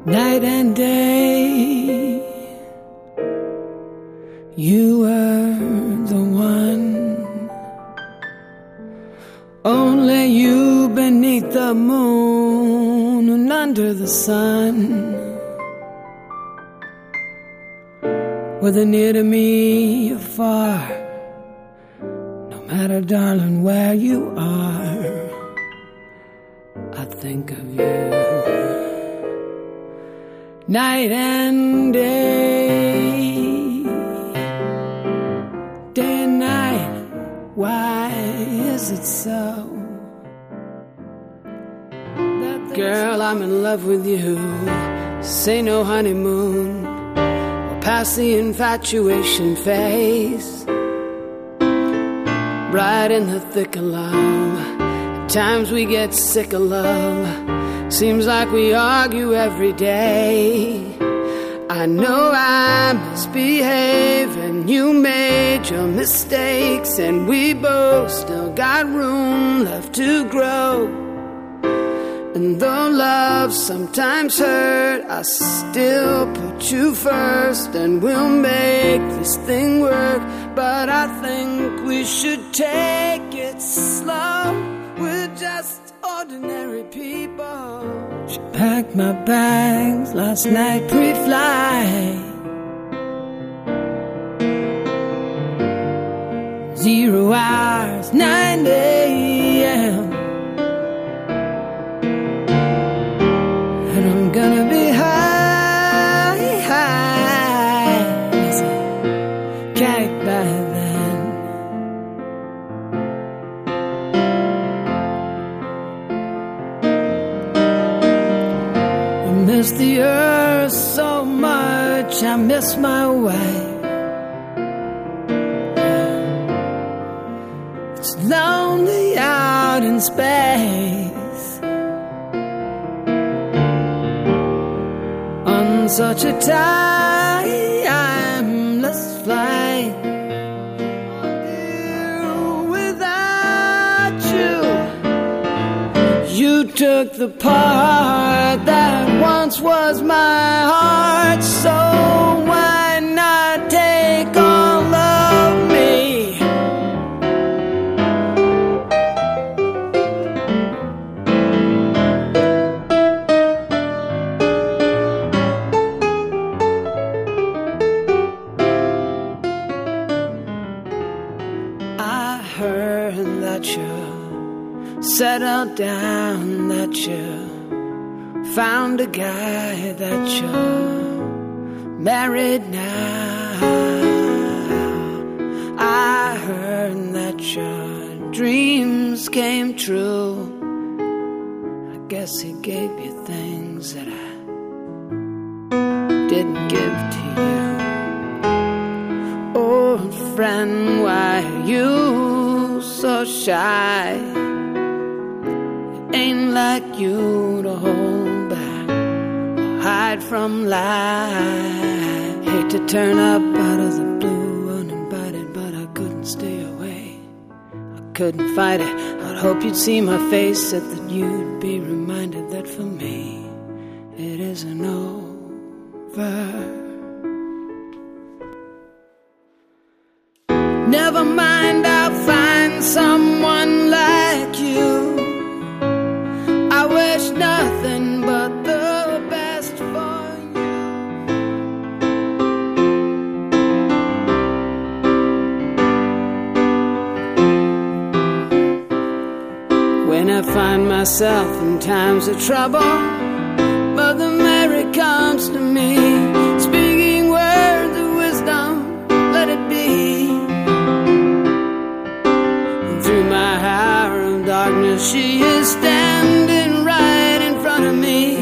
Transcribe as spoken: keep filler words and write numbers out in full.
night and day. You were the one, only you beneath the moon and under the sun. Whether near to me or far, no matter, darling, where you are, I think of you night and day, day and night. Why is it so? Girl, I'm in love with you. Say no honeymoon, we're past the infatuation phase. Right in the thick of love, at times we get sick of love. Seems like we argue every day. I know I misbehave and you made your mistakes, and we both still got room left to grow. And though love sometimes hurt, I still put you first, and we'll make this thing work. But I think we should take it slow. We're just ordinary people. She packed my bags last night pre-flight. Zero hours, nine a.m. And I'm gonna be high, high as a kite by then. I miss the earth so much, I miss my wife. It's lonely out in space on such a timeless flight. Without you, you took the part that once was my heart. So why not take all of me? Settled down, that you found a guy, that you're married now. I heard that your dreams came true. I guess he gave you things that I didn't give to you. Old friend, why are you so shy? Ain't like you to hold back or hide from life. Hate to turn up out of the blue uninvited, but I couldn't stay away. I couldn't fight it. I'd hope you'd see my face, said that you'd be reminded that for me it isn't over. Never mind, I'll find someone like you. I wish nothing but the best for you. When I find myself in times of trouble, Mother Mary comes to me, speaking words of wisdom, let it be. And through my hour of darkness, she is standing right in front of me.